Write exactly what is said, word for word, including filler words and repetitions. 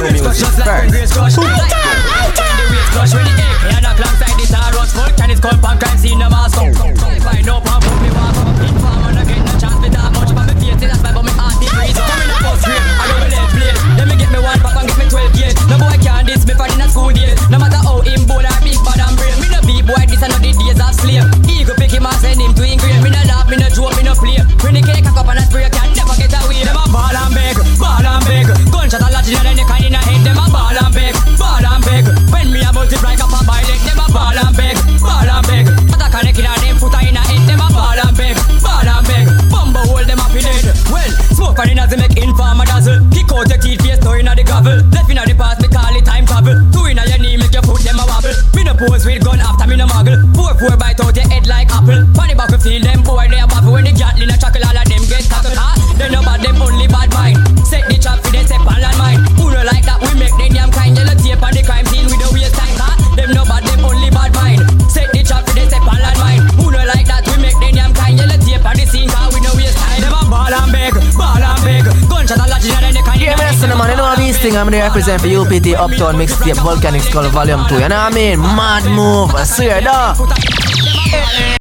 the music first. Crush with the egg, and a clock side this a rush full. Can it come back and see no mask up? Find no pump up, me walk up. Inform and I get no chance with that much. But me face it, that's why but me heart is freeze up. I'm in a first grade, I don't relate blade. Let me get me one pack and get me twelve gauge. No boy can't diss me for in a school days. No matter how him bold or big bad and brave. Me no beat boy, this are not the days of slave. He go pick him and send him to engrave. Me no laugh, me no joke, me no play. When the cake cock up and a spray, can't never get away. Them a ball and beg, ball and beg. Gunshot a lot in the neck and in the head. Them a ball and beg, ball and beg. When me a multiply up a by leg, them a ball and beg, ball and beg. Attack a neck in a them foot a in a head. Them a ball and beg, ball and beg. Bumbo hold them up in dead. Well, smoke and in a make inform a dazzle. Kick out your teeth, face door in a the gravel. Left in a the past, me call it time travel. Two in a your knee, make your foot them a wobble. Me no pose with gun after me no muggle. Four four bite out your head like apple. Funny battlefield, them boy they a waffle. When the Gatling a chuckle, all of them get tackled. Ah, they no bad, them only bad mind. Set the trap for they step on land mine. Who no like that, we make them damn kind. Yellow tape on the crime scene with the waste time. Ah, them no bad, them only bad mind. Set the trap for they step on land mine. Who no like that, we make them damn kind. Yellow tape on the scene, cause we no waste time. Them a ball and beg, ball and beg. Gunshot a lot in the neck and Yeah, man, listen, man, you know all these things. I'm gonna represent for U P T Uptown Mixtape Volcanic Skull Volume two. You know what I mean? Mad move, I swear, dog.